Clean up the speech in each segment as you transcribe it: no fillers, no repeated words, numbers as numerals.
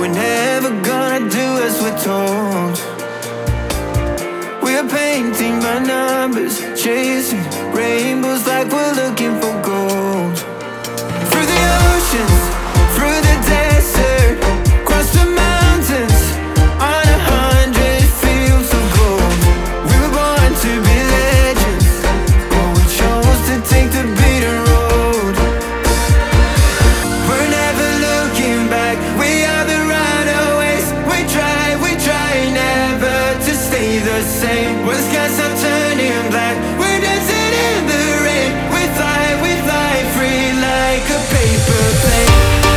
we're never gonna do as we're told. We're painting by numbers, chasing rainbows like we're looking for gold. Through the oceans, through the desert, across the mountains, on 100 fields of gold. We were born to be legends, but we chose to take the beaten road. We're never looking back, we are the runaways. We try never to stay the same. When the skies are turning black, we're dancing in the rain. We fly free like a paper plane.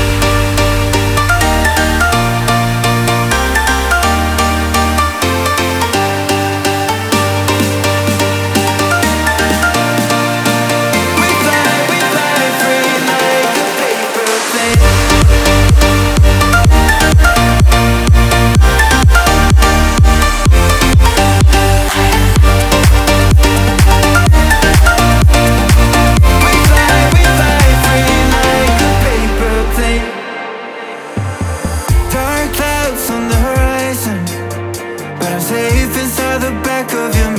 We fly free like a paper plane. We fly free like a paper plane. Dark clouds on the horizon, but I'm safe inside the back of your